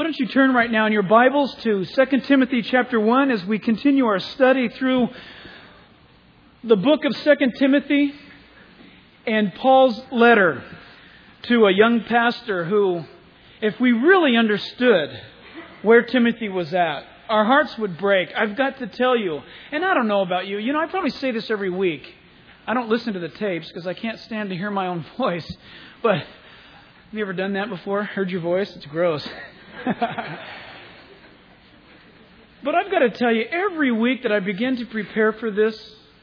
don't you turn right now in your Bibles to 2 Timothy chapter 1 as we continue our study through the book of 2 Timothy and Paul's letter to a young pastor who, if we really understood where Timothy was at, our hearts would break. I've got to tell you, and I don't know about you, I probably say this every week. I don't listen to the tapes because I can't stand to hear my own voice. But have you ever done that before? Heard your voice? It's gross. But I've got to tell you, every week that I begin to prepare for this,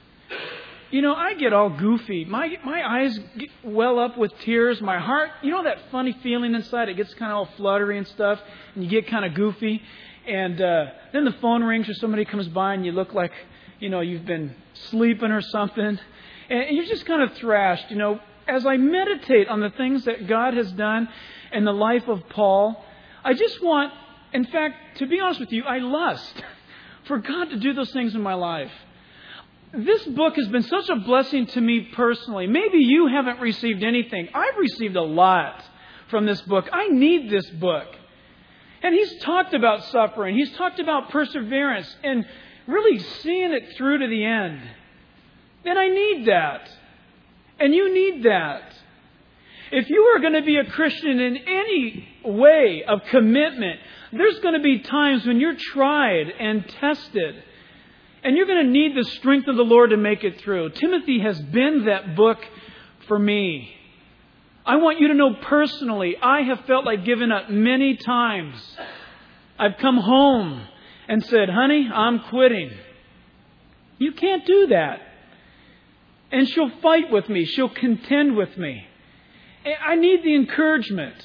I get all goofy. My eyes well up with tears. My heart, that funny feeling inside, it gets kind of all fluttery and stuff, and you get kind of goofy. And then the phone rings or somebody comes by and you look like, you've been sleeping or something. And you're just kind of thrashed, As I meditate on the things that God has done in the life of Paul, I just want, in fact, to be honest with you, I lust for God to do those things in my life. This book has been such a blessing to me personally. Maybe you haven't received anything. I've received a lot from this book. I need this book. And he's talked about suffering. He's talked about perseverance and really seeing it through to the end. And I need that. And you need that. If you are going to be a Christian in any way of commitment, there's going to be times when you're tried and tested. And you're going to need the strength of the Lord to make it through. Timothy has been that book for me. I want you to know personally, I have felt like giving up many times. I've come home and said, honey, I'm quitting. You can't do that. And she'll fight with me. She'll contend with me. I need the encouragement.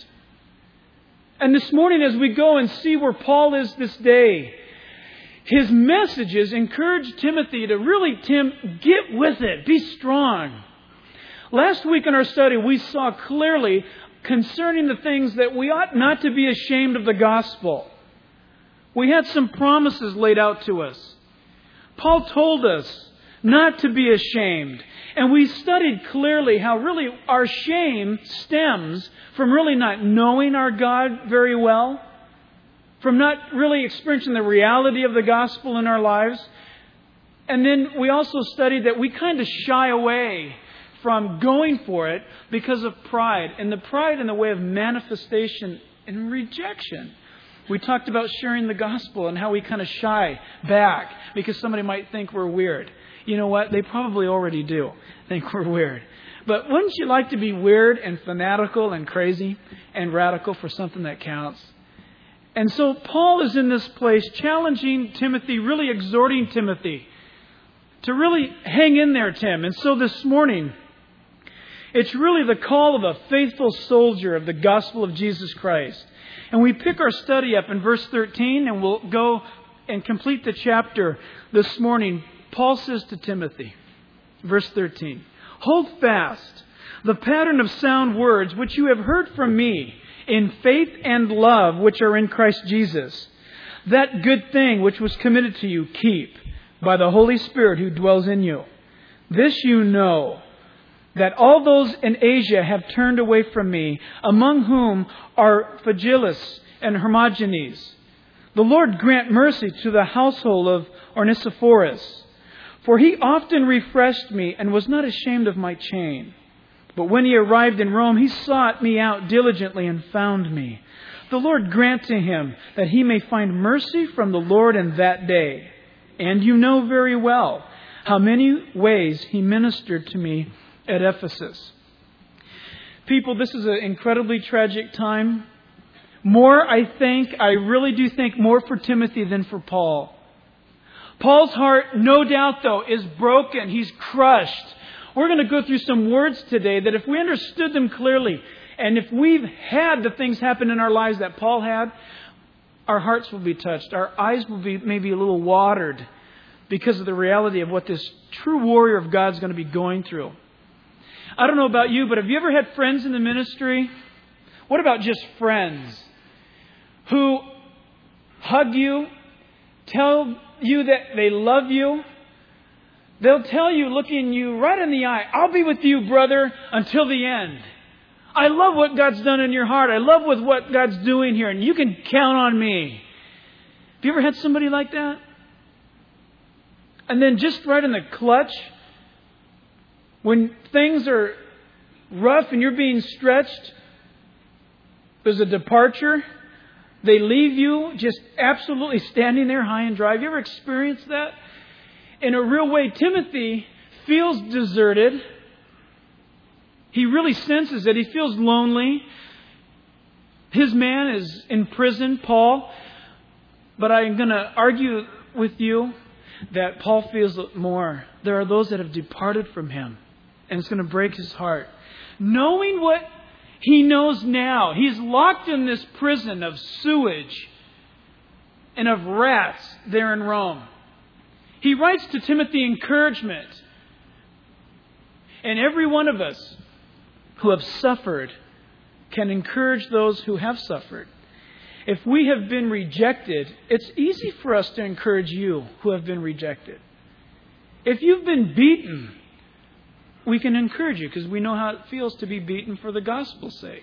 And this morning as we go and see where Paul is this day, his messages encourage Timothy to really, get with it. Be strong. Last week in our study, we saw clearly concerning the things that we ought not to be ashamed of the gospel. We had some promises laid out to us. Paul told us not to be ashamed. And we studied clearly how really our shame stems from really not knowing our God very well, from not really experiencing the reality of the gospel in our lives. And then we also studied that we kind of shy away from going for it because of pride. And the pride in the way of manifestation and rejection. We talked about sharing the gospel and how we kind of shy back because somebody might think we're weird. You know what? They probably already do think we're weird. But wouldn't you like to be weird and fanatical and crazy and radical for something that counts? And so Paul is in this place challenging Timothy, really exhorting Timothy to really hang in there, Tim. And so this morning, it's really the call of a faithful soldier of the gospel of Jesus Christ. And we pick our study up in verse 13, and we'll go and complete the chapter this morning. Paul says to Timothy, verse 13, hold fast the pattern of sound words which you have heard from me in faith and love which are in Christ Jesus. That good thing which was committed to you keep by the Holy Spirit who dwells in you. This you know, that all those in Asia have turned away from me, among whom are Phygelus and Hermogenes. The Lord grant mercy to the household of Onesiphorus. For he often refreshed me and was not ashamed of my chain. But when he arrived in Rome, he sought me out diligently and found me. The Lord grant to him that he may find mercy from the Lord in that day. And you know very well how many ways he ministered to me at Ephesus. People, this is an incredibly tragic time. I really do think more for Timothy than for Paul. Paul's heart, no doubt, though, is broken. He's crushed. We're going to go through some words today that if we understood them clearly, and if we've had the things happen in our lives that Paul had, our hearts will be touched. Our eyes will be maybe a little watered because of the reality of what this true warrior of God is going to be going through. I don't know about you, but have you ever had friends in the ministry? What about just friends who hug you, tell you that they love you? They'll tell you, looking you right in the eye, I'll be with you, brother, until the end. I love what God's done in your heart. I love what God's doing here, and you can count on me. Have you ever had somebody like that? And then just right in the clutch, when things are rough and you're being stretched, there's a departure. They leave you just absolutely standing there high and dry. Have you ever experienced that? In a real way, Timothy feels deserted. He really senses it. He feels lonely. His man is in prison, Paul. But I'm going to argue with you that Paul feels it more. There are those that have departed from him. And it's going to break his heart. Knowing what he knows now. He's locked in this prison of sewage and of rats there in Rome. He writes to Timothy encouragement. And every one of us who have suffered can encourage those who have suffered. If we have been rejected, it's easy for us to encourage you who have been rejected. If you've been beaten, we can encourage you because we know how it feels to be beaten for the gospel's sake.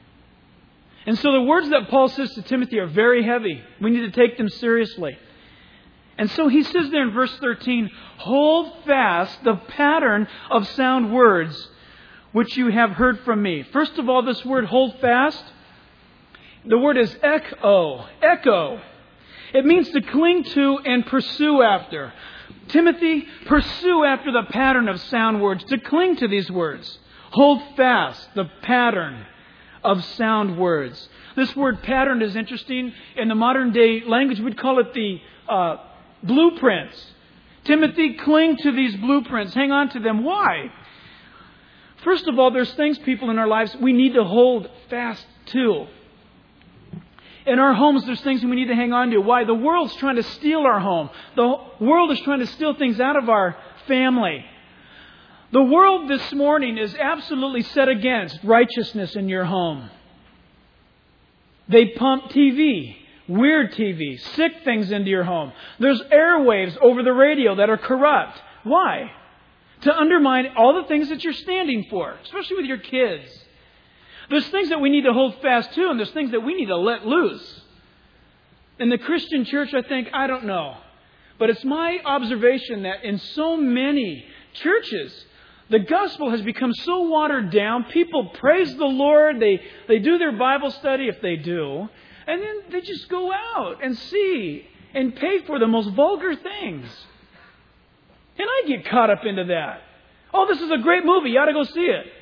And so the words that Paul says to Timothy are very heavy. We need to take them seriously. And so he says there in verse 13, hold fast the pattern of sound words which you have heard from me. First of all, this word hold fast, the word is echo. Echo. It means to cling to and pursue after. Timothy, pursue after the pattern of sound words, to cling to these words. Hold fast the pattern of sound words. This word pattern is interesting. In the modern day language, we'd call it the blueprints. Timothy, cling to these blueprints. Hang on to them. Why? First of all, there's things, people, in our lives we need to hold fast to. In our homes, there's things we need to hang on to. Why? The world's trying to steal our home. The world is trying to steal things out of our family. The world this morning is absolutely set against righteousness in your home. They pump TV, weird TV, sick things into your home. There's airwaves over the radio that are corrupt. Why? To undermine all the things that you're standing for, especially with your kids. There's things that we need to hold fast to, and there's things that we need to let loose. In the Christian church, I don't know. But it's my observation that in so many churches, the gospel has become so watered down. People praise the Lord. They do their Bible study if they do. And then they just go out and see and pay for the most vulgar things. And I get caught up into that. Oh, this is a great movie. You ought to go see it.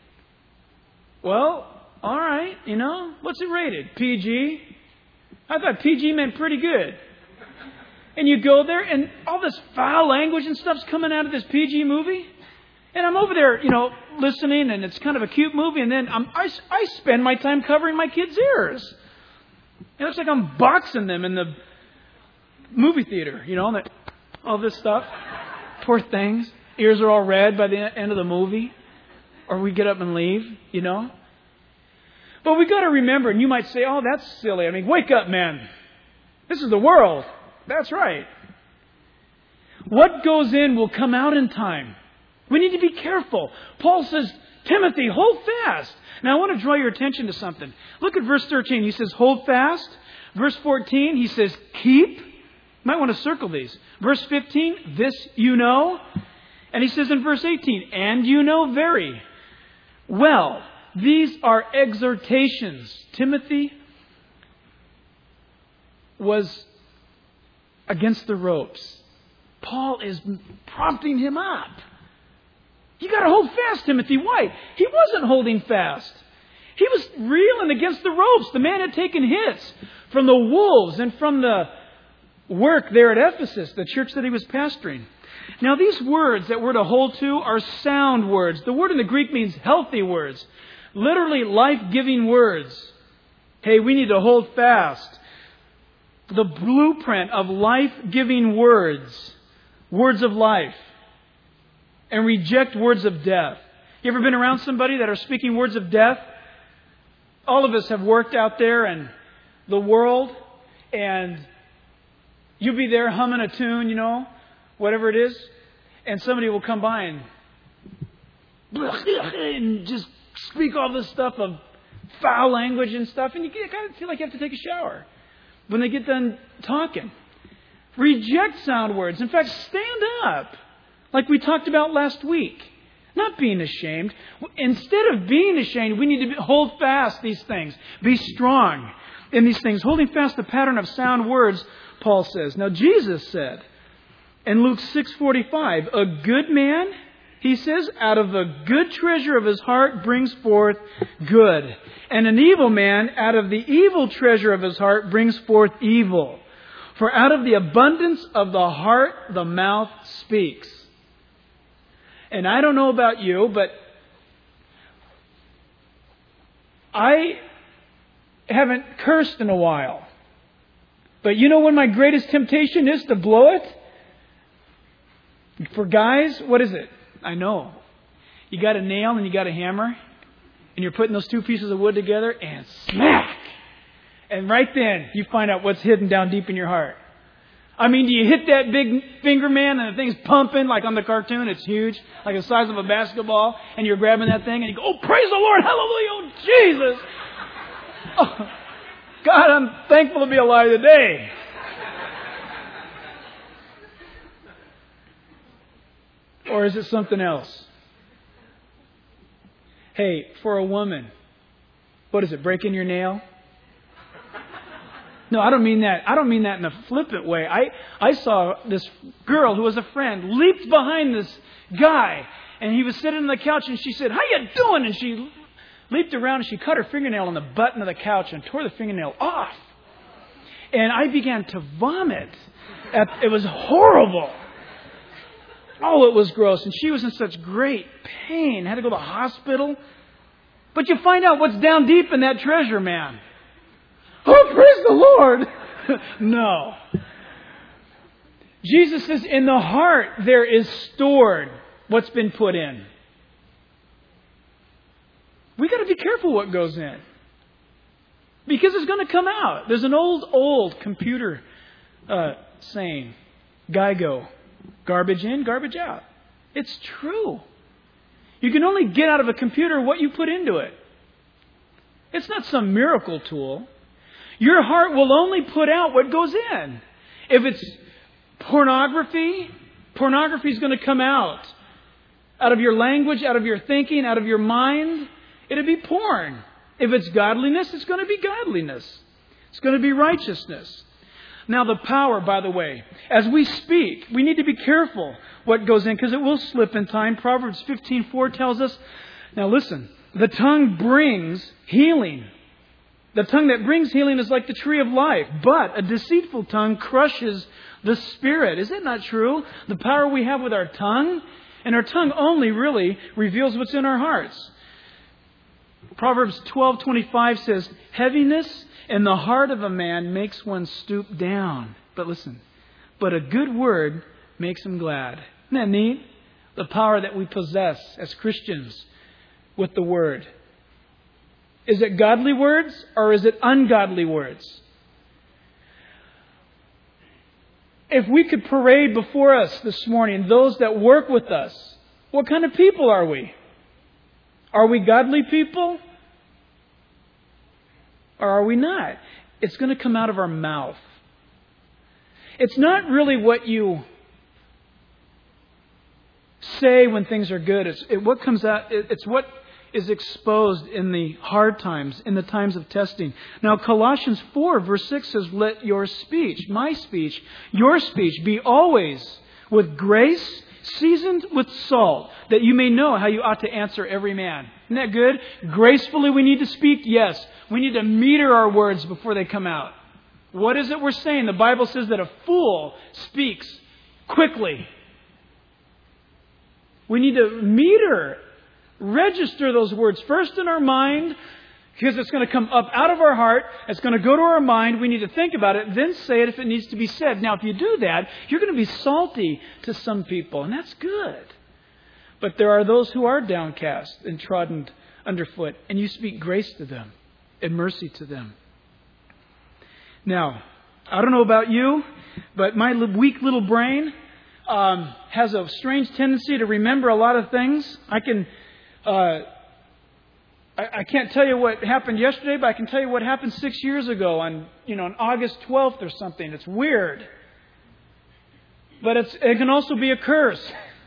Well, all right, what's it rated? PG? I thought PG meant pretty good. And you go there and all this foul language and stuff's coming out of this PG movie. And I'm over there, listening, and it's kind of a cute movie. And then I spend my time covering my kids' ears. It looks like I'm boxing them in the movie theater, all this stuff. Poor things. Ears are all red by the end of the movie. Or we get up and leave, But we got to remember, and you might say, oh, that's silly. Wake up, man. This is the world. That's right. What goes in will come out in time. We need to be careful. Paul says, Timothy, hold fast. Now, I want to draw your attention to something. Look at verse 13. He says, hold fast. Verse 14, he says, keep. You might want to circle these. Verse 15, this you know. And he says in verse 18, and you know very well. These are exhortations. Timothy was against the ropes. Paul is prompting him up. You got to hold fast, Timothy. Why? He wasn't holding fast. He was reeling against the ropes. The man had taken hits from the wolves and from the work there at Ephesus, the church that he was pastoring. Now, these words that we're to hold to are sound words. The word in the Greek means healthy words. Literally life-giving words. Hey, we need to hold fast the blueprint of life-giving words. Words of life. And reject words of death. You ever been around somebody that are speaking words of death? All of us have worked out there in the world, and you'll be there humming a tune, whatever it is, and somebody will come by and just speak all this stuff of foul language and stuff, and you kind of feel like you have to take a shower when they get done talking. Reject sound words. In fact, stand up, like we talked about last week. Not being ashamed. Instead of being ashamed, we need to hold fast these things. Be strong in these things. Holding fast the pattern of sound words, Paul says. Now, Jesus said in Luke 6:45, a good man, he says, out of the good treasure of his heart brings forth good. And an evil man, out of the evil treasure of his heart brings forth evil. For out of the abundance of the heart, the mouth speaks. And I don't know about you, but I haven't cursed in a while. But you know when my greatest temptation is to blow it? For guys, what is it? I know. You got a nail and you got a hammer, and you're putting those two pieces of wood together, and smack! And right then, you find out what's hidden down deep in your heart. I mean, do you hit that big finger, man, and the thing's pumping like on the cartoon? It's huge, like the size of a basketball, and you're grabbing that thing, and you go, oh, praise the Lord, hallelujah, oh, Jesus! Oh, God, I'm thankful to be alive today. Or is it something else? Hey, for a woman, what is it, breaking your nail? No, I don't mean that. I don't mean that in a flippant way. I saw this girl who was a friend leaped behind this guy, and he was sitting on the couch, and she said, "How you doing?" And she leaped around, and she cut her fingernail on the button of the couch and tore the fingernail off. And I began to vomit. It was horrible. Oh, it was gross. And she was in such great pain. Had to go to the hospital. But you find out what's down deep in that treasure, man. Oh, praise the Lord. No. Jesus says in the heart there is stored what's been put in. We got to be careful what goes in. Because it's going to come out. There's an old computer saying, GIGO, garbage in, garbage out. It's true. You can only get out of a computer what you put into it. It's not some miracle tool. Your heart will only put out what goes in. If it's pornography, pornography is going to come out of your language, out of your thinking, out of your mind. It'll be porn. If it's godliness, it's going to be godliness. It's going to be righteousness. Now the power, by the way, as we speak, we need to be careful what goes in because it will slip in time. Proverbs 15:4 tells us, now listen, the tongue brings healing. The tongue that brings healing is like the tree of life, but a deceitful tongue crushes the spirit. Is it not true? The power we have with our tongue, and our tongue only really reveals what's in our hearts. Proverbs 12:25 says, heaviness in the heart of a man makes one stoop down. But listen, but a good word makes him glad. Isn't that neat? The power that we possess as Christians with the Word. Is it godly words or is it ungodly words? If we could parade before us this morning those that work with us, what kind of people are we? Are we godly people? Or are we not? It's going to come out of our mouth. It's not really what you say when things are good. It's what comes out. It's what is exposed in the hard times, in the times of testing. Now, Colossians 4, verse 6 says, let your speech, my speech, your speech be always with grace, seasoned with salt, that you may know how you ought to answer every man. Isn't that good? Gracefully we need to speak? Yes. We need to meter our words before they come out. What is it we're saying? The Bible says that a fool speaks quickly. We need to meter, register those words first in our mind, because it's going to come up out of our heart. It's going to go to our mind. We need to think about it, then say it if it needs to be said. Now, if you do that, you're going to be salty to some people, and that's good. But there are those who are downcast and trodden underfoot, and you speak grace to them and mercy to them. Now, I don't know about you, but my weak little brain has a strange tendency to remember a lot of things. I can I can't tell you what happened yesterday, but I can tell you what happened 6 years ago on August 12th or something. It's weird. But it can also be a curse.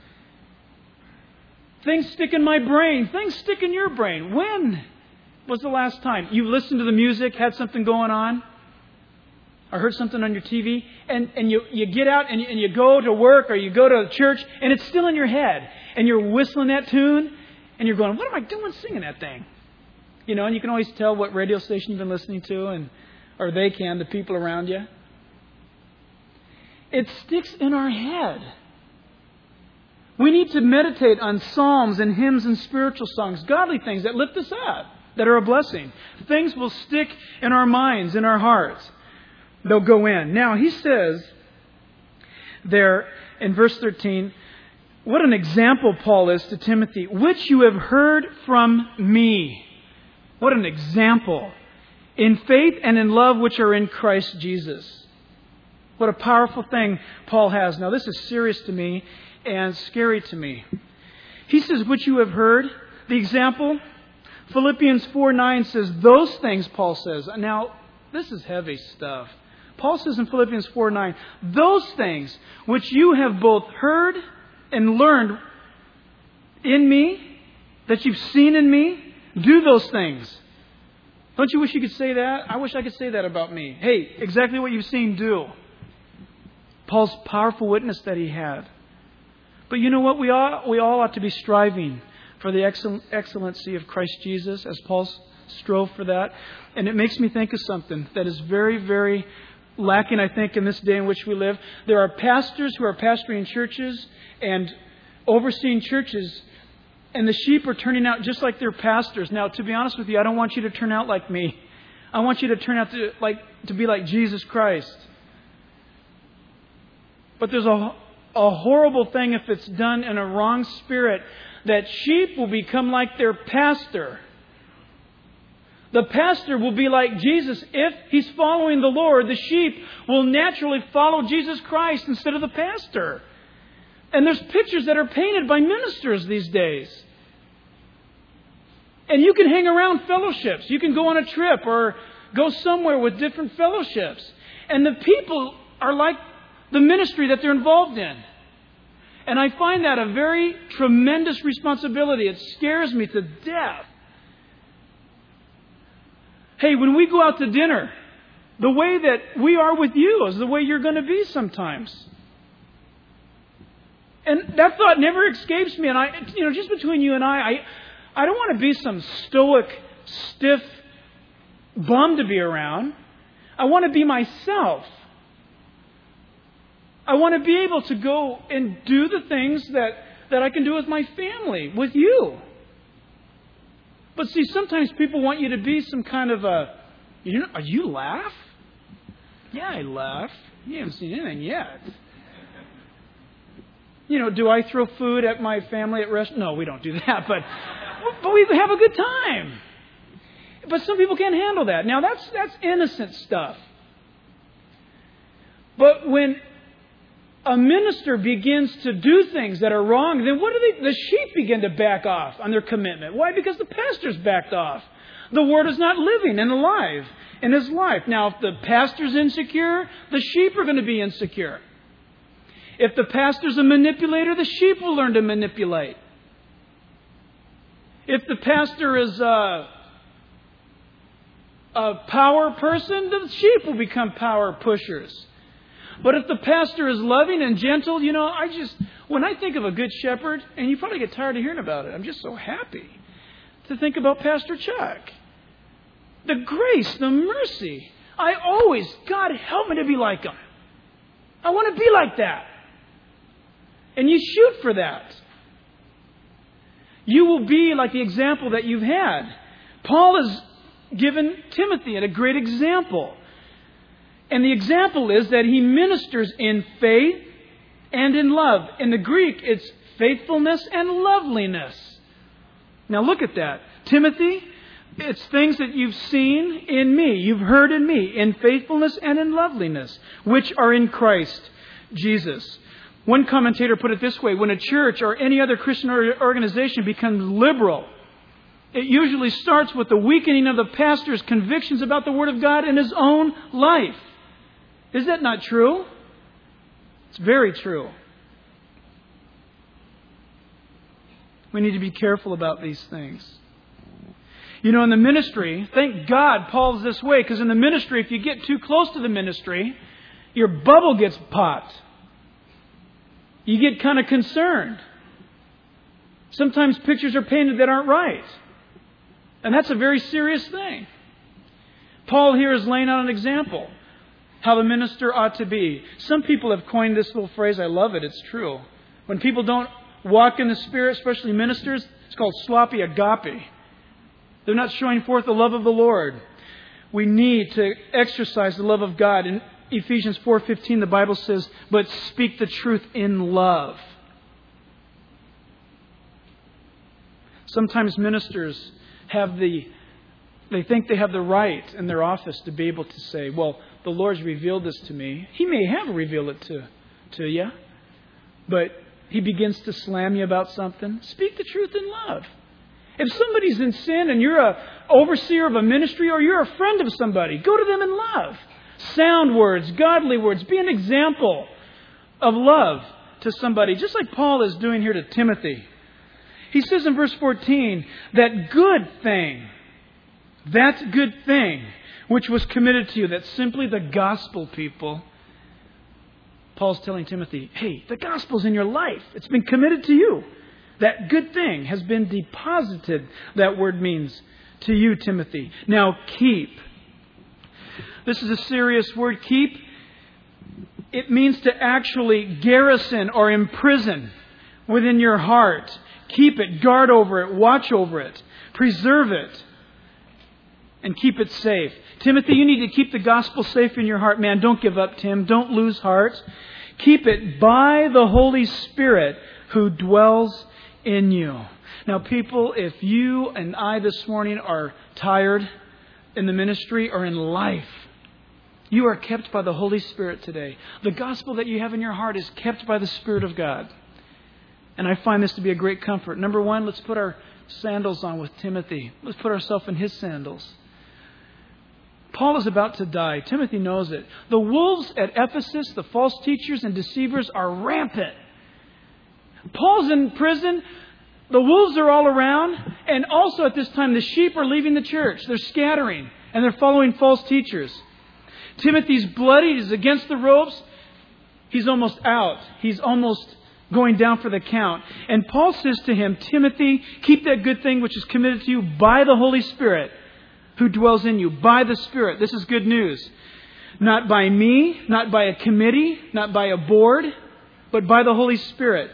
Things stick in my brain. Things stick in your brain. When was the last time you listened to the music, had something going on, or heard something on your TV, and you get out and you go to work or you go to church, and it's still in your head, and you're whistling that tune, and you're going, what am I doing singing that thing? And you can always tell what radio station you've been listening to, or they can, the people around you. It sticks in our head. We need to meditate on psalms and hymns and spiritual songs, godly things that lift us up, that are a blessing. Things will stick in our minds, in our hearts. They'll go in. Now, he says there in verse 13, what an example Paul is to Timothy, which you have heard from me. What an example. In faith and in love which are in Christ Jesus. What a powerful thing Paul has. Now, this is serious to me and scary to me. He says, which you have heard. The example, Philippians 4:9 says, those things, Paul says. Now, this is heavy stuff. Paul says in Philippians 4:9, those things which you have both heard and learned in me, that you've seen in me, do those things. Don't you wish you could say that? I wish I could say that about me. Hey, exactly what you've seen, do. Paul's powerful witness that he had. But you know what? We all ought to be striving for the excellency of Christ Jesus, as Paul strove for that. And it makes me think of something that is very, very lacking, I think, in this day in which we live. There are pastors who are pastoring churches and overseeing churches, and the sheep are turning out just like their pastors. Now, to be honest with you, I don't want you to turn out like me. I want you to turn out to be like Jesus Christ. But there's a horrible thing if it's done in a wrong spirit, that sheep will become like their pastor. The pastor will be like Jesus. If he's following the Lord, the sheep will naturally follow Jesus Christ instead of the pastor. And there's pictures that are painted by ministers these days. And you can hang around fellowships. You can go on a trip or go somewhere with different fellowships. And the people are like the ministry that they're involved in. And I find that a very tremendous responsibility. It scares me to death. Hey, when we go out to dinner, the way that we are with you is the way you're going to be sometimes. And that thought never escapes me. And just between you and I don't want to be some stoic, stiff bum to be around. I want to be myself. I want to be able to go and do the things that I can do with my family, with you. But see, sometimes people want you to be some kind of you laugh? Yeah, I laugh. You haven't seen anything yet. Do I throw food at my family at restaurants? No, we don't do that, but we have a good time. But some people can't handle that. Now, that's innocent stuff. But when a minister begins to do things that are wrong, then what do the sheep begin to back off on their commitment? Why? Because the pastor's backed off. The word is not living and alive in his life. Now, if the pastor's insecure, the sheep are going to be insecure. If the pastor's a manipulator, the sheep will learn to manipulate. If the pastor is a power person, the sheep will become power pushers. But if the pastor is loving and gentle, when I think of a good shepherd, and you probably get tired of hearing about it, I'm just so happy to think about Pastor Chuck. The grace, the mercy. God help me to be like him. I want to be like that. And you shoot for that. You will be like the example that you've had. Paul has given Timothy a great example. And the example is that he ministers in faith and in love. In the Greek, it's faithfulness and loveliness. Now look at that. Timothy, it's things that you've seen in me, you've heard in me, in faithfulness and in loveliness, which are in Christ Jesus. One commentator put it this way: when a church or any other Christian organization becomes liberal It usually starts with the weakening of the pastor's convictions about the Word of God in his own life. Is that not true? It's very true. We need to be careful about these things. You know, in the ministry, thank God Paul's this way, because in the ministry, if you get too close to the ministry, your bubble gets popped. You get kind of concerned. Sometimes pictures are painted that aren't right. And that's a very serious thing. Paul here is laying out an example how the minister ought to be. Some people have coined this little phrase. I love it. It's true. When people don't walk in the Spirit, especially ministers, it's called sloppy agape. They're not showing forth the love of the Lord. We need to exercise the love of God. In Ephesians 4:15, the Bible says, "But speak the truth in love." Sometimes ministers they think they have the right in their office to be able to say, "Well, the Lord's revealed this to me." He may have revealed it to you, but He begins to slam you about something. Speak the truth in love. If somebody's in sin and you're an overseer of a ministry or you're a friend of somebody, go to them in love. Sound words, godly words. Be an example of love to somebody, just like Paul is doing here to Timothy. He says in verse 14, that good thing, which was committed to you, that's simply the gospel, people. Paul's telling Timothy, hey, the gospel's in your life. It's been committed to you. That good thing has been deposited, that word means, to you, Timothy. Now keep. This is a serious word, keep. It means to actually garrison or imprison within your heart. Keep it, guard over it, watch over it, preserve it, and keep it safe. Timothy, you need to keep the gospel safe in your heart. Man, don't give up, Tim. Don't lose heart. Keep it by the Holy Spirit who dwells in you. Now, people, if you and I this morning are tired in the ministry or in life, you are kept by the Holy Spirit today. The gospel that you have in your heart is kept by the Spirit of God. And I find this to be a great comfort. Number one, let's put our sandals on with Timothy. Let's put ourselves in his sandals. Paul is about to die. Timothy knows it. The wolves at Ephesus, the false teachers and deceivers, are rampant. Paul's in prison. The wolves are all around. And also at this time, the sheep are leaving the church. They're scattering. And they're following false teachers. Timothy's bloodied. He's against the ropes. He's almost out. He's almost going down for the count. And Paul says to him, Timothy, keep that good thing which is committed to you by the Holy Spirit who dwells in you. By the Spirit. This is good news. Not by me, not by a committee, not by a board, but by the Holy Spirit.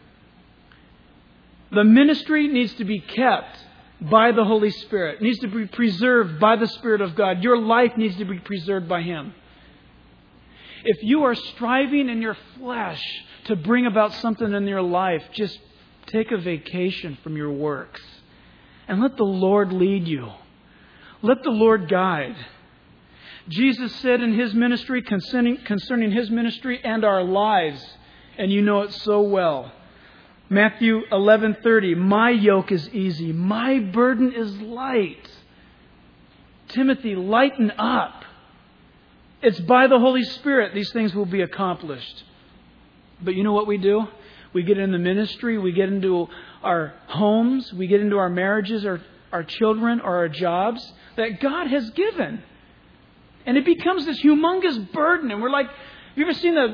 The ministry needs to be kept by the Holy Spirit. It needs to be preserved by the Spirit of God. Your life needs to be preserved by Him. If you are striving in your flesh to bring about something in your life, just take a vacation from your works and let the Lord lead you. Let the Lord guide. Jesus said in His ministry, concerning His ministry and our lives, and you know it so well, Matthew 11:30, my yoke is easy, my burden is light. Timothy, lighten up. It's by the Holy Spirit these things will be accomplished. But you know what we do? We get in the ministry, we get into our homes, we get into our marriages, our children, or our jobs that God has given. And it becomes this humongous burden. And we're like, have you ever seen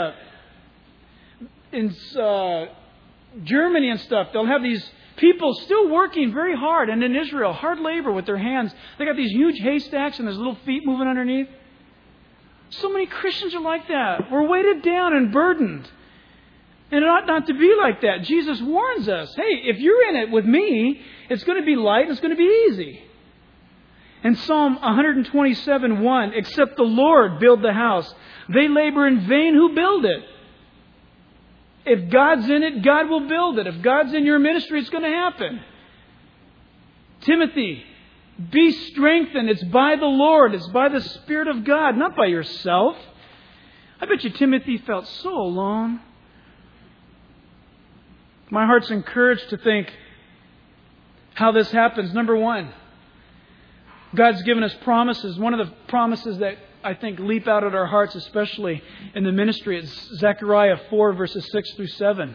in Germany and stuff, they'll have these people still working very hard. And in Israel, hard labor with their hands. They got these huge haystacks and there's little feet moving underneath. So many Christians are like that. We're weighted down and burdened. And it ought not to be like that. Jesus warns us, hey, if you're in it with me, it's going to be light and it's going to be easy. In Psalm 127:1, except the Lord build the house, they labor in vain who build it. If God's in it, God will build it. If God's in your ministry, it's going to happen. Timothy, be strengthened. It's by the Lord. It's by the Spirit of God, not by yourself. I bet you Timothy felt so alone. My heart's encouraged to think how this happens. Number one, God's given us promises. One of the promises that I think leap out at our hearts, especially in the ministry, is Zechariah 4, verses 6 through 7.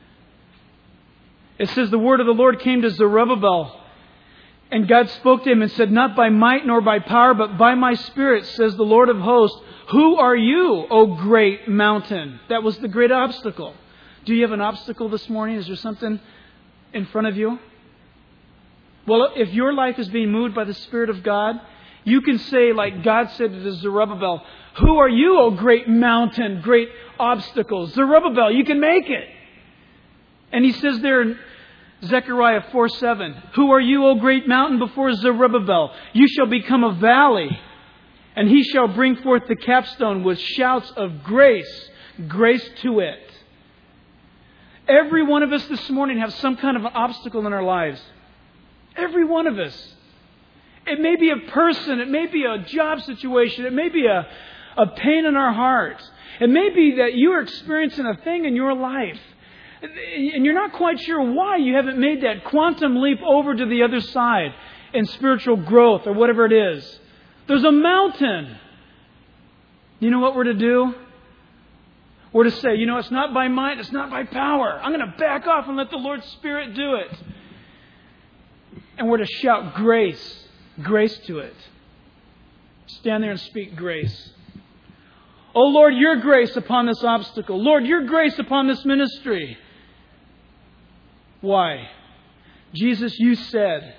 It says, the word of the Lord came to Zerubbabel, and God spoke to him and said, not by might nor by power, but by my Spirit, says the Lord of hosts. Who are you, O great mountain? That was the great obstacle. Do you have an obstacle this morning? Is there something in front of you? Well, if your life is being moved by the Spirit of God, you can say, like God said to Zerubbabel, who are you, O great mountain, great obstacle? Zerubbabel, you can make it. And he says there in Zechariah 4:7, who are you, O great mountain, before Zerubbabel? You shall become a valley, and he shall bring forth the capstone with shouts of grace, grace to it. Every one of us this morning have some kind of an obstacle in our lives. Every one of us. It may be a person, it may be a job situation, it may be a pain in our heart. It may be that you are experiencing a thing in your life, and you're not quite sure why you haven't made that quantum leap over to the other side in spiritual growth or whatever it is. There's a mountain. You know what we're to do? We're to say, it's not by might, it's not by power. I'm going to back off and let the Lord's Spirit do it. And we're to shout grace, grace to it. Stand there and speak grace. Oh Lord, your grace upon this obstacle. Lord, your grace upon this ministry. Why? Jesus, you said,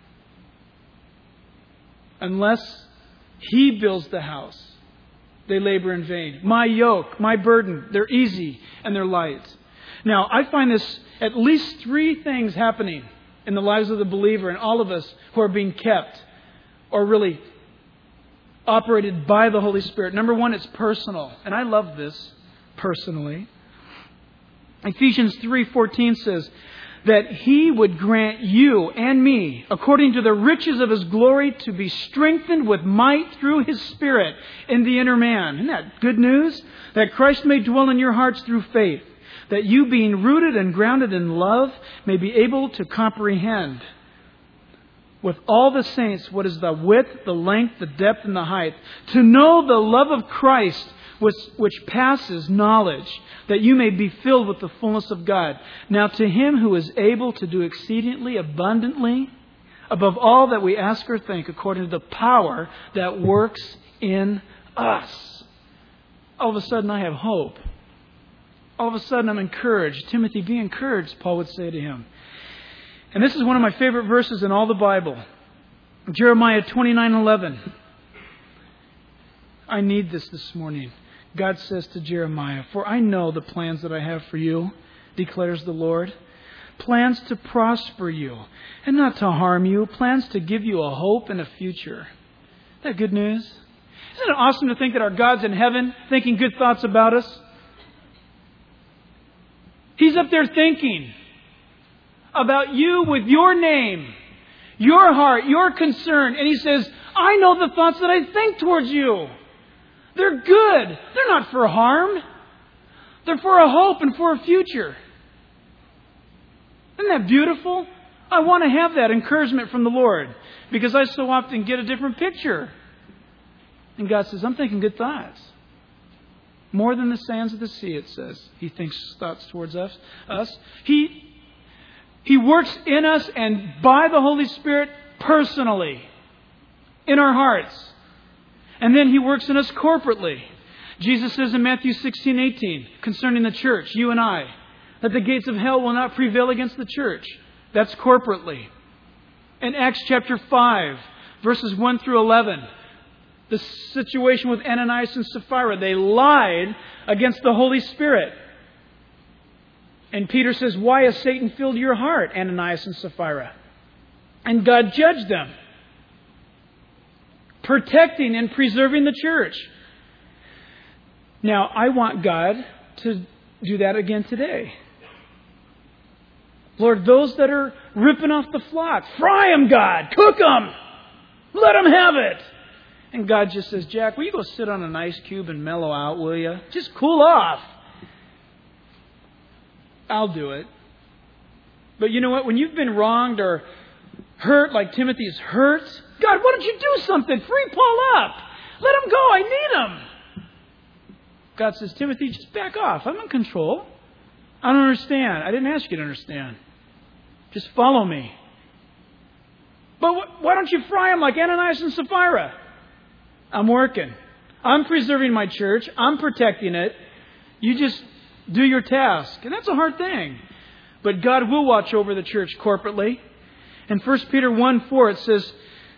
unless He builds the house, they labor in vain. My yoke, my burden, they're easy and they're light. Now, I find this at least 3 things happening in the lives of the believer and all of us who are being kept or really operated by the Holy Spirit. Number 1, it's personal. And I love this personally. Ephesians 3:14 says that He would grant you and me, according to the riches of His glory, to be strengthened with might through His Spirit in the inner man. Isn't that good news? That Christ may dwell in your hearts through faith, that you, being rooted and grounded in love, may be able to comprehend with all the saints what is the width, the length, the depth, and the height, to know the love of Christ which passes knowledge, that you may be filled with the fullness of God. Now to Him who is able to do exceedingly abundantly, above all that we ask or think, according to the power that works in us. All of a sudden I have hope. All of a sudden I'm encouraged. Timothy, be encouraged, Paul would say to him. And this is one of my favorite verses in all the Bible. Jeremiah 29:11. I need this morning. God says to Jeremiah, for I know the plans that I have for you, declares the Lord. Plans to prosper you and not to harm you. Plans to give you a hope and a future. Isn't that good news? Isn't it awesome to think that our God's in heaven thinking good thoughts about us? He's up there thinking about you with your name, your heart, your concern. And He says, I know the thoughts that I think towards you. They're good. They're not for harm. They're for a hope and for a future. Isn't that beautiful? I want to have that encouragement from the Lord because I so often get a different picture. And God says, I'm thinking good thoughts. More than the sands of the sea, it says. He thinks thoughts towards us. He works in us and by the Holy Spirit personally in our hearts. And then He works in us corporately. Jesus says in Matthew 16:18 concerning the church, you and I, that the gates of hell will not prevail against the church. That's corporately. In Acts chapter 5, verses 1 through 11, the situation with Ananias and Sapphira, they lied against the Holy Spirit. And Peter says, why has Satan filled your heart, Ananias and Sapphira? And God judged them, protecting and preserving the church. Now, I want God to do that again today. Lord, those that are ripping off the flock, fry them, God. Cook them. Let them have it. And God just says, Jack, will you go sit on an ice cube and mellow out, will you? Just cool off. I'll do it. But you know what? When you've been wronged or hurt like Timothy is hurt. God, why don't you do something? Free Paul up. Let him go. I need him. God says, Timothy, just back off. I'm in control. I don't understand. I didn't ask you to understand. Just follow me. But why don't you fry him like Ananias and Sapphira? I'm working. I'm preserving my church. I'm protecting it. You just do your task. And that's a hard thing. But God will watch over the church corporately. In 1 Peter 1:4 it says,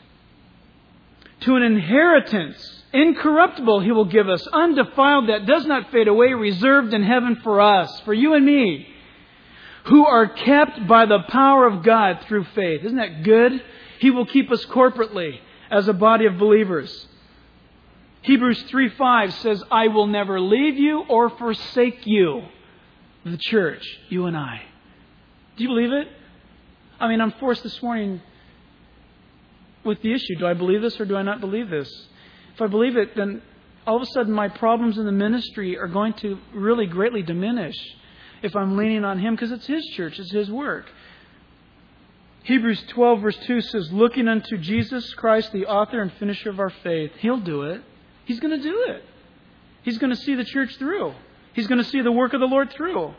to an inheritance, incorruptible He will give us, undefiled, that does not fade away, reserved in heaven for us, for you and me, who are kept by the power of God through faith. Isn't that good? He will keep us corporately as a body of believers. Hebrews 3:5 says, I will never leave you or forsake you. The church, you and I. Do you believe it? I mean, I'm forced this morning with the issue. Do I believe this or do I not believe this? If I believe it, then all of a sudden my problems in the ministry are going to really greatly diminish if I'm leaning on Him, because it's His church, it's His work. Hebrews 12 verse 2 says, looking unto Jesus Christ, the author and finisher of our faith. He'll do it. He's going to do it. He's going to see the church through. He's going to see the work of the Lord through.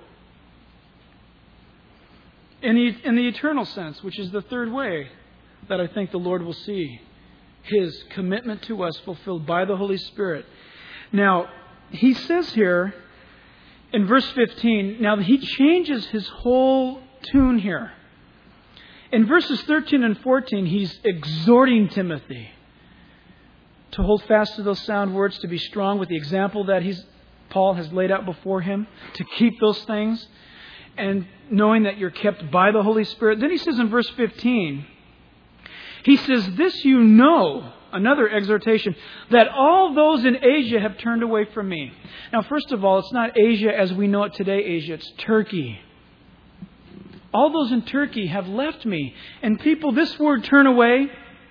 In the eternal sense, which is the third way that I think the Lord will see His commitment to us fulfilled by the Holy Spirit. Now, He says here in verse 15, now He changes His whole tune here. In verses 13 and 14, He's exhorting Timothy to hold fast to those sound words, to be strong with the example that Paul has laid out before him, to keep those things, and knowing that you're kept by the Holy Spirit. Then he says in verse 15, he says, this you know, another exhortation, that all those in Asia have turned away from me. Now, first of all, it's not Asia as we know it today, Asia. It's Turkey. All those in Turkey have left me. And people, this word turn away,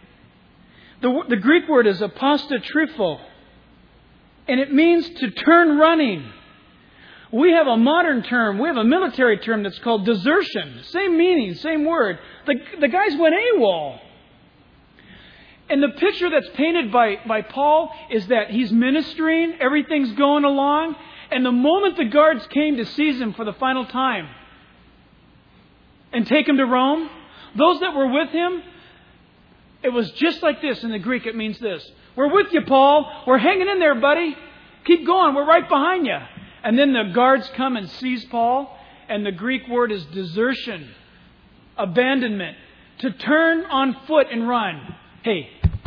the Greek word is apostatrypho. And it means to turn running. We have a modern term, we have a military term that's called desertion. Same meaning, same word. The guys went AWOL. And the picture that's painted by Paul is that he's ministering, everything's going along, and the moment the guards came to seize him for the final time and take him to Rome, those that were with him, it was just like this. In the Greek, it means this. We're with you, Paul. We're hanging in there, buddy. Keep going. We're right behind you. And then the guards come and seize Paul. And the Greek word is desertion, abandonment, to turn on foot and run. Hey,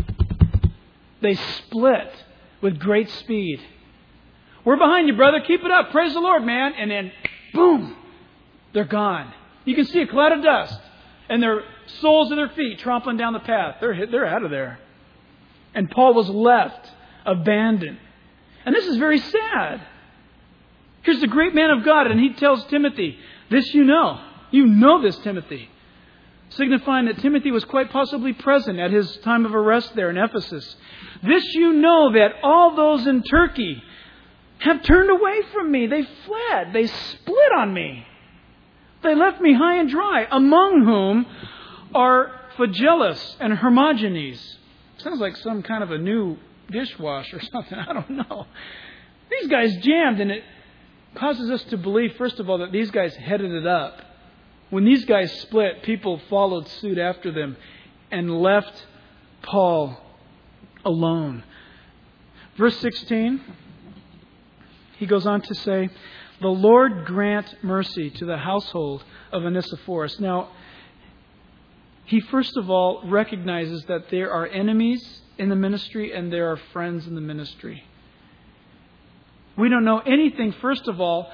they split with great speed. We're behind you, brother. Keep it up. Praise the Lord, man. And then, boom, they're gone. You can see a cloud of dust. And their soles of their feet trampling down the path. They're out of there. And Paul was left, abandoned. And this is very sad. Here's the great man of God, and he tells Timothy, this you know. You know this, Timothy. Signifying that Timothy was quite possibly present at his time of arrest there in Ephesus. This you know, that all those in Turkey have turned away from me. They fled. They split on me. They left me high and dry, among whom are Phygellus and Hermogenes. Sounds like some kind of a new dishwasher or something. I don't know. These guys jammed, and it causes us to believe, first of all, that these guys headed it up. When these guys split, people followed suit after them and left Paul alone. Verse 16, he goes on to say, the Lord grant mercy to the household of Onesiphorus. Now, he first of all recognizes that there are enemies in the ministry and there are friends in the ministry. We don't know anything, first of all,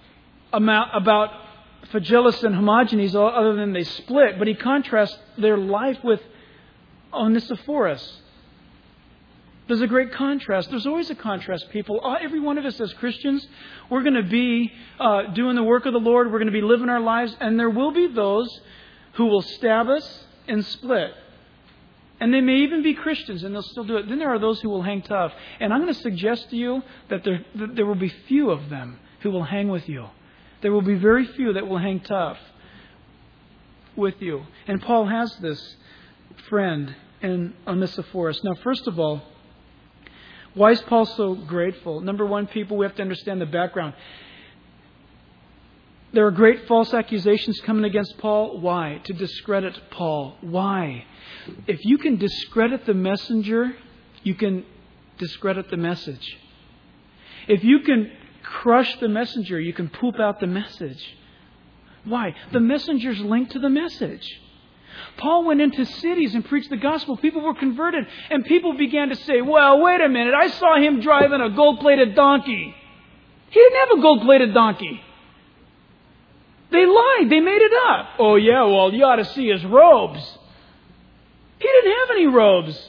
about Phygellus and Hermogenes other than they split. But he contrasts their life with Onesiphorus. There's a great contrast. There's always a contrast, people. Every one of us as Christians, we're going to be doing the work of the Lord. We're going to be living our lives. And there will be those who will stab us and split. And they may even be Christians and they'll still do it. Then there are those who will hang tough. And I'm going to suggest to you that there will be few of them who will hang with you. There will be very few that will hang tough with you. And Paul has this friend in Onesiphorus. Now, first of all, why is Paul so grateful? Number one, people, we have to understand the background. There are great false accusations coming against Paul. Why? To discredit Paul. Why? If you can discredit the messenger, you can discredit the message. If you can crush the messenger, you can poop out the message. Why? The messenger's linked to the message. Paul went into cities and preached the gospel. People were converted. And people began to say, well, wait a minute. I saw him driving a gold-plated donkey. He didn't have a gold-plated donkey. They lied. They made it up. Oh, yeah, well, you ought to see his robes. He didn't have any robes.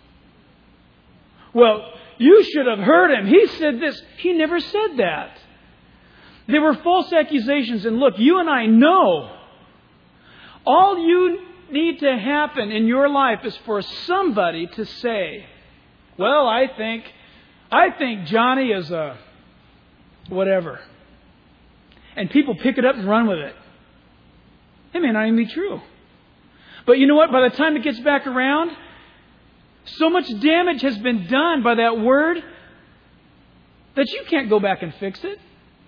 Well, you should have heard him. He said this. He never said that. There were false accusations. And look, you and I know all you need to happen in your life is for somebody to say, well, I think Johnny is a whatever. And people pick it up and run with it. It may not even be true. But you know what? By the time it gets back around, so much damage has been done by that word that you can't go back and fix it.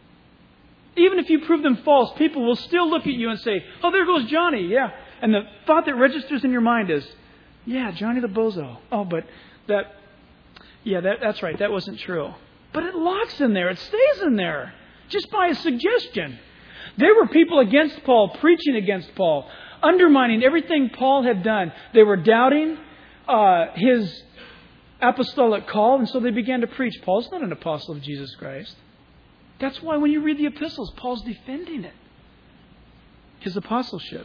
Even if you prove them false, people will still look at you and say, oh, there goes Johnny. Yeah. And the thought that registers in your mind is, yeah, Johnny the bozo. Oh, but that's right. That wasn't true. But it locks in there. It stays in there just by a suggestion. There were people against Paul, preaching against Paul, undermining everything Paul had done. They were doubting his apostolic call, and so they began to preach. Paul's not an apostle of Jesus Christ. That's why when you read the epistles, Paul's defending it. His apostleship.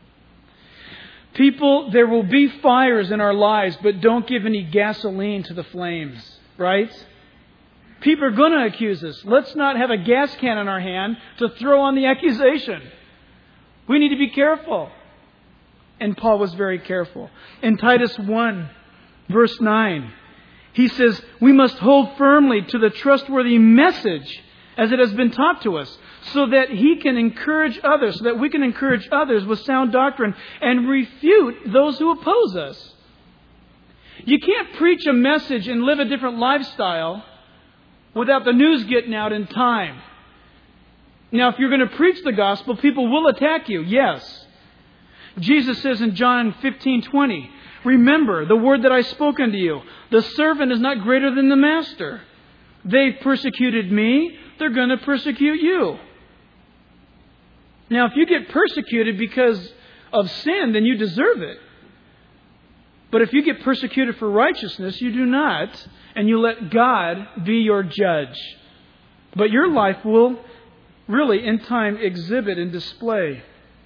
People, there will be fires in our lives, but don't give any gasoline to the flames. Right? People are going to accuse us. Let's not have a gas can in our hand to throw on the accusation. We need to be careful. And Paul was very careful. In Titus 1, verse 9, he says, we must hold firmly to the trustworthy message as it has been taught to us, so that he can encourage others, so that we can encourage others with sound doctrine and refute those who oppose us. You can't preach a message and live a different lifestyle without the news getting out in time. Now, if you're going to preach the gospel, people will attack you. Yes. Jesus says in John 15:20, remember the word that I spoke unto you. The servant is not greater than the master. They've persecuted me. They're going to persecute you. Now, if you get persecuted because of sin, then you deserve it. But if you get persecuted for righteousness, you do not. And you let God be your judge. But your life will really, in time, exhibit and display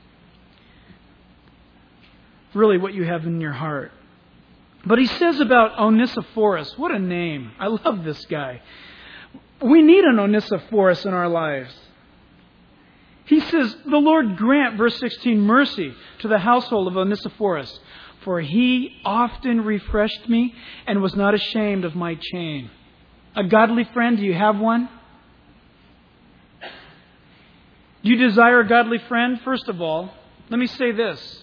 really what you have in your heart. But he says about Onesiphorus, what a name. I love this guy. We need an Onesiphorus in our lives. He says, the Lord grant, verse 16, mercy to the household of Onesiphorus, for he often refreshed me and was not ashamed of my chain. A godly friend, do you have one? Do you desire a godly friend? First of all, let me say this.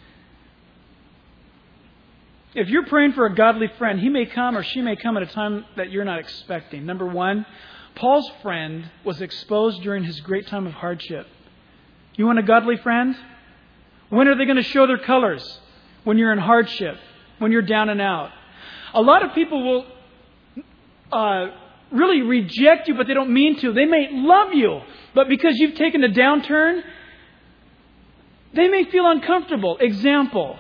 If you're praying for a godly friend, he may come or she may come at a time that you're not expecting. Number one, Paul's friend was exposed during his great time of hardship. You want a godly friend? When are they going to show their colors? When you're in hardship, when you're down and out. A lot of people will really reject you, but they don't mean to. They may love you, but because you've taken a downturn, they may feel uncomfortable. Example.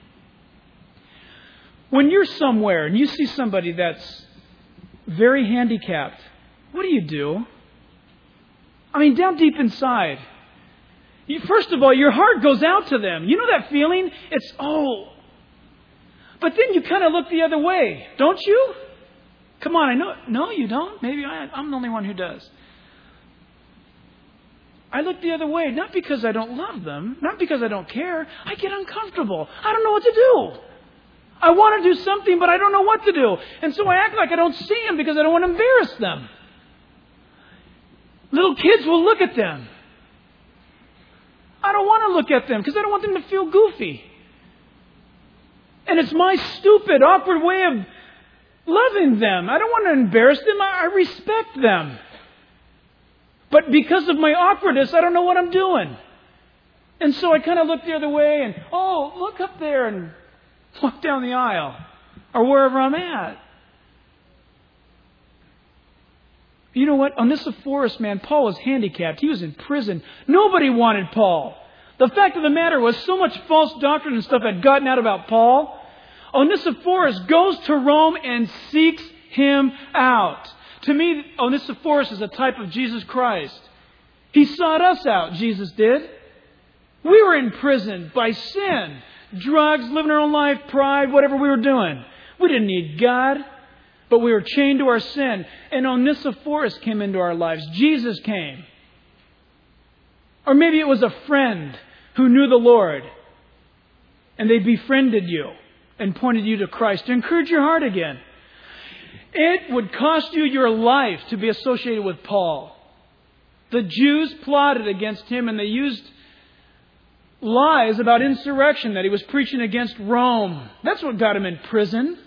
When you're somewhere and you see somebody that's very handicapped, what do? I mean, down deep inside, first of all, your heart goes out to them. You know that feeling? It's, oh. But then you kind of look the other way, don't you? Come on, I know. No, you don't. Maybe I'm the only one who does. I look the other way, not because I don't love them, not because I don't care. I get uncomfortable. I don't know what to do. I want to do something, but I don't know what to do. And so I act like I don't see them because I don't want to embarrass them. Little kids will look at them. I don't want to look at them because I don't want them to feel goofy. And it's my stupid, awkward way of loving them. I don't want to embarrass them. I respect them. But because of my awkwardness, I don't know what I'm doing. And so I kind of look the other way and, oh, look up there, and walk down the aisle or wherever I'm at. You know what? Onesiphorus, man, Paul was handicapped. He was in prison. Nobody wanted Paul. The fact of the matter was so much false doctrine and stuff had gotten out about Paul. Onesiphorus goes to Rome and seeks him out. To me, Onesiphorus is a type of Jesus Christ. He sought us out, Jesus did. We were in prison by sin, drugs, living our own life, pride, whatever we were doing. We didn't need God, but we were chained to our sin. And Onesiphorus came into our lives. Jesus came. Or maybe it was a friend who knew the Lord, and they befriended you and pointed you to Christ to encourage your heart again. It would cost you your life to be associated with Paul. The Jews plotted against him, and they used lies about insurrection, that he was preaching against Rome. That's what got him in prison.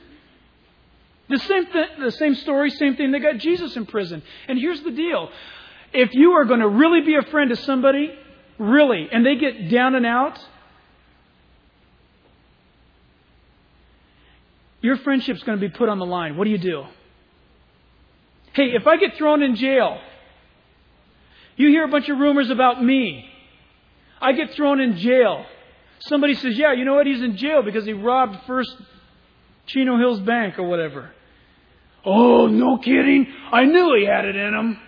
The same story, same thing that got Jesus in prison. And here's the deal. If you are going to really be a friend to somebody, really, and they get down and out, your friendship's going to be put on the line. What do? Hey, if I get thrown in jail, you hear a bunch of rumors about me. I get thrown in jail. Somebody says, yeah, you know what? He's in jail because he robbed First Chino Hills Bank or whatever. Oh, no kidding. I knew he had it in him.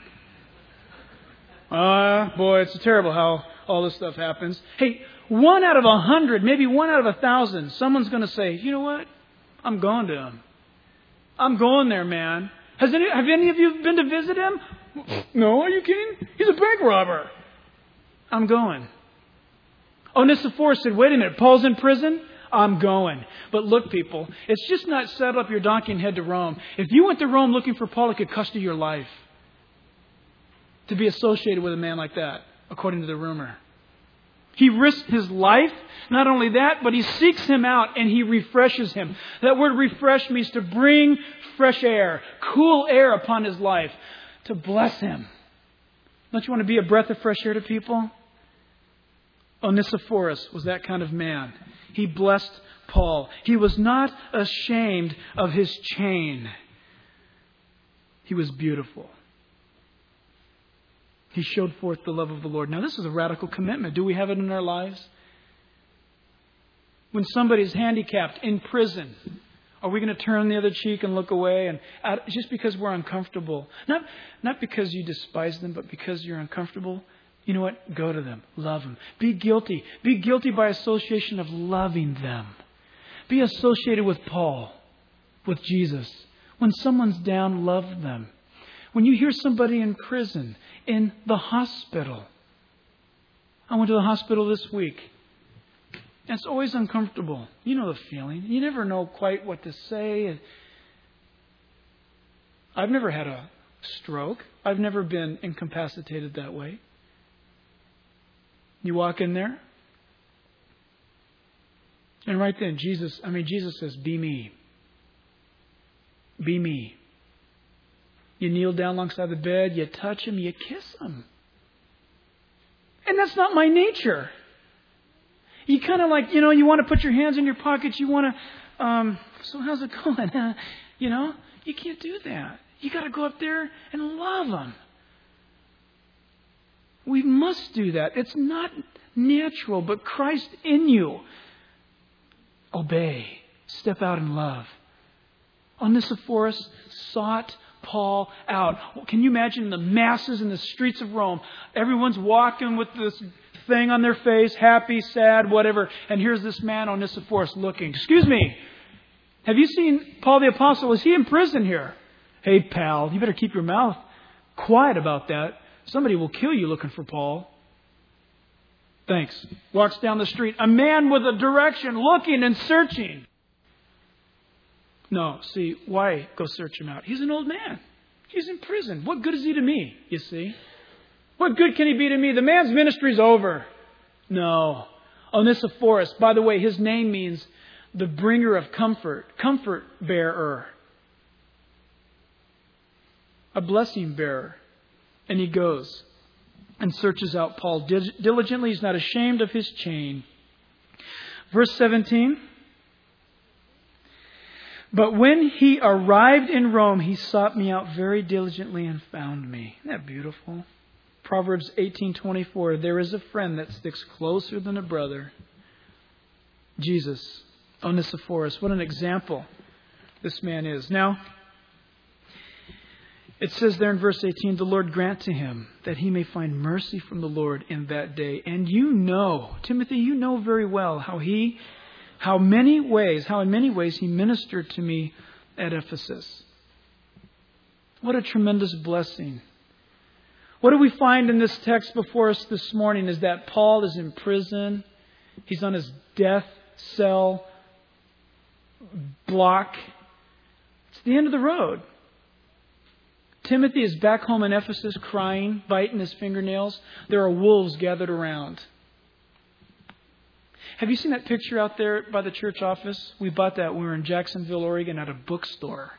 Boy, it's terrible how all this stuff happens. Hey, 1 out of 100, maybe 1 out of 1,000, someone's going to say, you know what? I'm going to him. I'm going there, man. Have any of you been to visit him? No, are you kidding? He's a bank robber. I'm going. Onesiphorus said, wait a minute, Paul's in prison? I'm going. But look, people, it's just not saddle up your donkey and head to Rome. If you went to Rome looking for Paul, it could cost you your life to be associated with a man like that, according to the rumor. He risked his life. Not only that, but he seeks him out and he refreshes him. That word refresh means to bring fresh air, cool air upon his life, to bless him. Don't you want to be a breath of fresh air to people? Onesiphorus was that kind of man. He blessed Paul. He was not ashamed of his chain. He was beautiful. He showed forth the love of the Lord. Now, this is a radical commitment. Do we have it in our lives? When somebody's handicapped in prison, are we going to turn the other cheek and look away? And just because we're uncomfortable, not because you despise them, but because you're uncomfortable. You know what? Go to them. Love them. Be guilty. Be guilty by association of loving them. Be associated with Paul, with Jesus. When someone's down, love them. When you hear somebody in prison, in the hospital. I went to the hospital this week. And it's always uncomfortable. You know the feeling. You never know quite what to say. I've never had a stroke. I've never been incapacitated that way. You walk in there, and right then, Jesus says, be me. Be me. You kneel down alongside the bed, you touch him, you kiss him. And that's not my nature. You kind of like, you want to put your hands in your pockets, you want to, so how's it going? You can't do that. You got to go up there and love them. We must do that. It's not natural, but Christ in you. Obey. Step out in love. Onesiphorus sought Paul out. Can you imagine the masses in the streets of Rome? Everyone's walking with this thing on their face, happy, sad, whatever. And here's this man, Onesiphorus, looking. Excuse me. Have you seen Paul the Apostle? Is he in prison here? Hey, pal, you better keep your mouth quiet about that. Somebody will kill you looking for Paul. Thanks. Walks down the street. A man with a direction, looking and searching. No, see, why go search him out? He's an old man. He's in prison. What good is he to me, you see? What good can he be to me? The man's ministry's over. No. Onesiphorus, by the way, his name means the bringer of comfort, comfort bearer, a blessing bearer. And he goes and searches out Paul diligently. He's not ashamed of his chain. Verse 17. But when he arrived in Rome, he sought me out very diligently and found me. Isn't that beautiful? Proverbs 18:24. There is a friend that sticks closer than a brother. Jesus, Onesiphorus. What an example this man is. Now, it says there in verse 18, the Lord grant to him that he may find mercy from the Lord in that day. And you know, Timothy, you know very well how in many ways he ministered to me at Ephesus. What a tremendous blessing. What do we find in this text before us this morning is that Paul is in prison. He's on his death cell block. It's the end of the road. Timothy is back home in Ephesus crying, biting his fingernails. There are wolves gathered around. Have you seen that picture out there by the church office? We bought that when we were in Jacksonville, Oregon at a bookstore.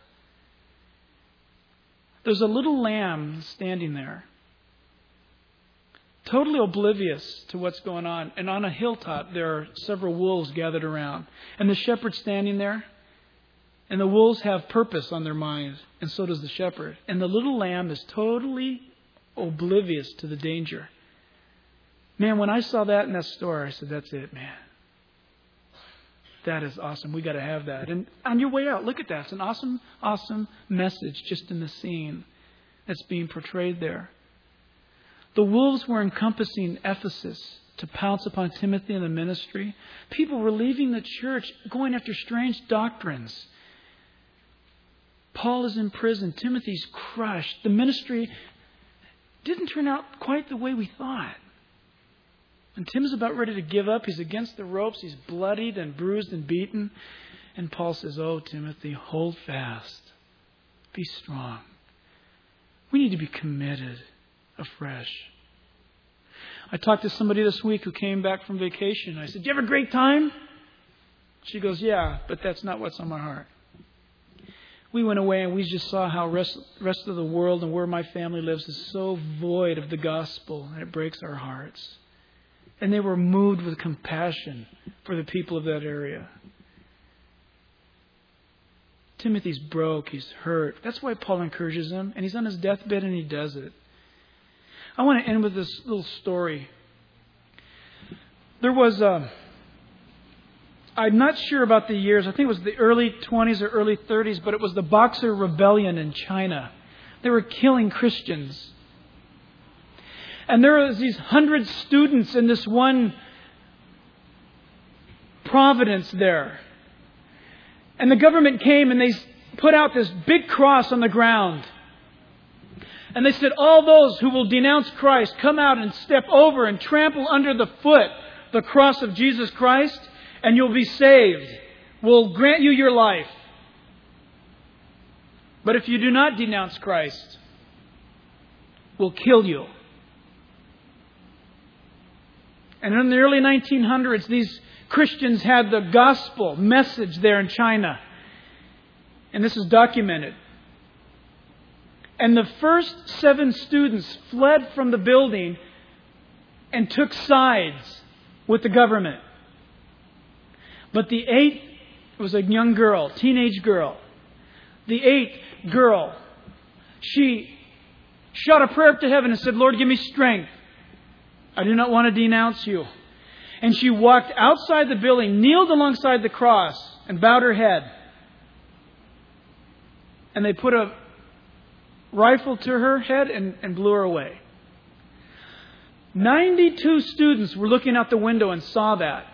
There's a little lamb standing there, totally oblivious to what's going on. And on a hilltop, there are several wolves gathered around. And the shepherd's standing there. And the wolves have purpose on their minds, and so does the shepherd. And the little lamb is totally oblivious to the danger. Man, when I saw that in that store, I said, that's it, man. That is awesome. We got to have that. And on your way out, look at that. It's an awesome, awesome message just in the scene that's being portrayed there. The wolves were encompassing Ephesus to pounce upon Timothy and the ministry. People were leaving the church, going after strange doctrines. Paul is in prison. Timothy's crushed. The ministry didn't turn out quite the way we thought. And Tim's about ready to give up. He's against the ropes. He's bloodied and bruised and beaten. And Paul says, oh, Timothy, hold fast. Be strong. We need to be committed afresh. I talked to somebody this week who came back from vacation. I said, did you have a great time? She goes, yeah, but that's not what's on my heart. We went away and we just saw how rest of the world and where my family lives is so void of the gospel, and it breaks our hearts. And they were moved with compassion for the people of that area. Timothy's broke. He's hurt. That's why Paul encourages him. And he's on his deathbed and he does it. I want to end with this little story. There was I'm not sure about the years. I think it was the early 20s or early 30s, but it was the Boxer Rebellion in China. They were killing Christians. And there was these 100 students in this one province there. And the government came and they put out this big cross on the ground. And they said, all those who will denounce Christ, come out and step over and trample under the foot the cross of Jesus Christ, and you'll be saved. We'll grant you your life. But if you do not denounce Christ, we'll kill you. And in the early 1900s, these Christians had the gospel message there in China. And this is documented. And the first 7 students fled from the building and took sides with the government. But the 8th was a young girl, teenage girl. The 8th girl, she shot a prayer up to heaven and said, Lord, give me strength. I do not want to denounce you. And she walked outside the building, kneeled alongside the cross, and bowed her head. And they put a rifle to her head and blew her away. 92 students were looking out the window and saw that.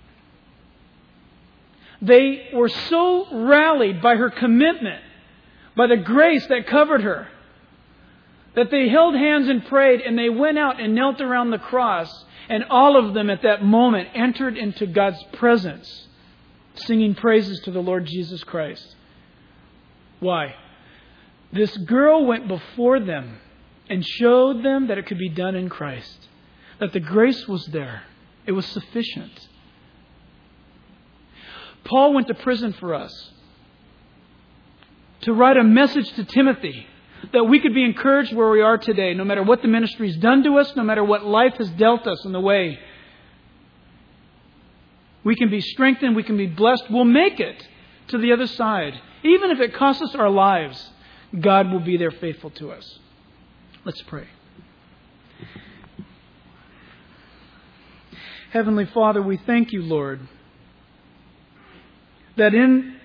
They were so rallied by her commitment, by the grace that covered her, that they held hands and prayed, and they went out and knelt around the cross, and all of them at that moment entered into God's presence, singing praises to the Lord Jesus Christ. Why? This girl went before them and showed them that it could be done in Christ, that the grace was there. It was sufficient. Paul went to prison for us to write a message to Timothy that we could be encouraged where we are today, no matter what the ministry's done to us, no matter what life has dealt us in the way. We can be strengthened, we can be blessed, we'll make it to the other side. Even if it costs us our lives, God will be there faithful to us. Let's pray. Heavenly Father, we thank you, Lord, that in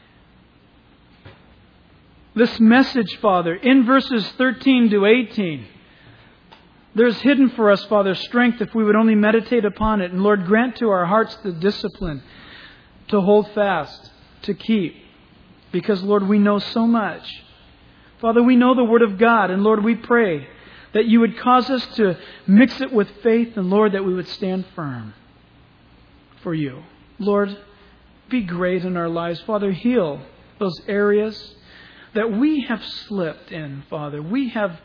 this message, Father, in verses 13 to 18, there's hidden for us, Father, strength if we would only meditate upon it. And Lord, grant to our hearts the discipline to hold fast, to keep. Because, Lord, we know so much. Father, we know the Word of God. And, Lord, we pray that you would cause us to mix it with faith. And, Lord, that we would stand firm for you. Lord, be great in our lives. Father, heal those areas that we have slipped in, Father. We have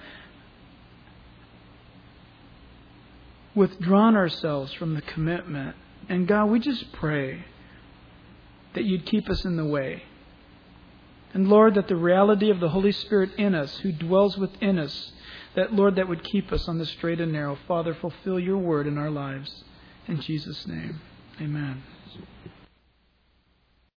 withdrawn ourselves from the commitment. And God, we just pray that you'd keep us in the way. And Lord, that the reality of the Holy Spirit in us, who dwells within us, that, Lord, that would keep us on the straight and narrow. Father, fulfill your word in our lives. In Jesus' name, amen.